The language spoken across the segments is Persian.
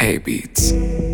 K-Beats.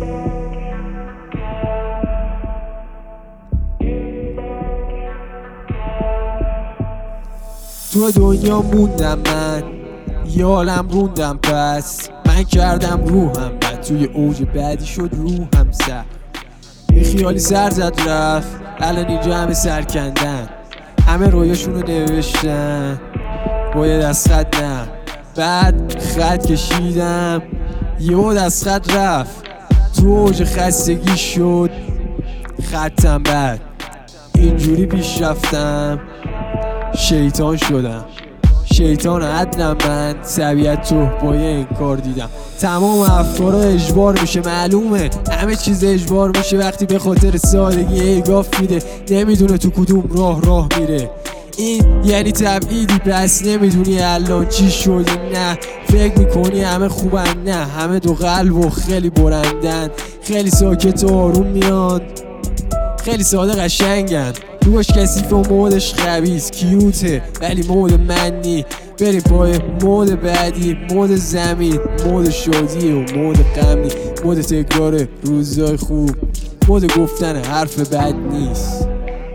تو دنیا موندم من، یه عالم روندم، پس من کردم روحم بعد توی اوج بعدی شد روحم سر یه خیالی سر زد رفت، الان اینجا همه سرکندن، همه رویاشونو نوشتن با یه دست خط، نه بعد خط کشیدم یه دست خط رفت تو اوج خستگی شد خطم، بعد اینجوری پیش رفتم شیطان شدم، شیطان عدلم من، طبیعت تو با یه انکار دیدم، تمام افکارا اجبار میشه، معلومه همه چیز اجبار میشه وقتی به خاطر سادگی ایگاف میده، نمیدونه تو کدوم راه میره، این یعنی تبعیدی، پس نمیدونی الان چی شدی، نه فکر میکنی همه خوبن، نه همه دو قلب و خیلی برندن، خیلی ساکت و آروم میان، خیلی ساده قشنگن، روش کثیف و مودش خبیث کیوته ولی مود من نی، بریم پای مود بعدی، مود زمین، مود شادی و مود غمی، مود تکرار روزای خوب، مود گفتن حرف بد نیست.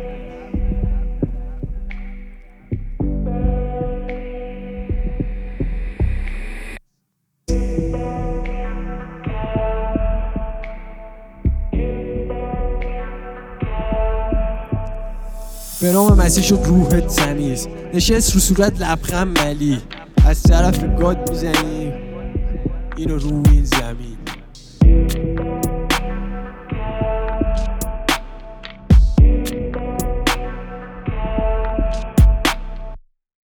به نام مسیح شد روحت تمیز، نشست رو صورت لبخند ملی، از طرف گاد میزنیم اینو رو این زمین.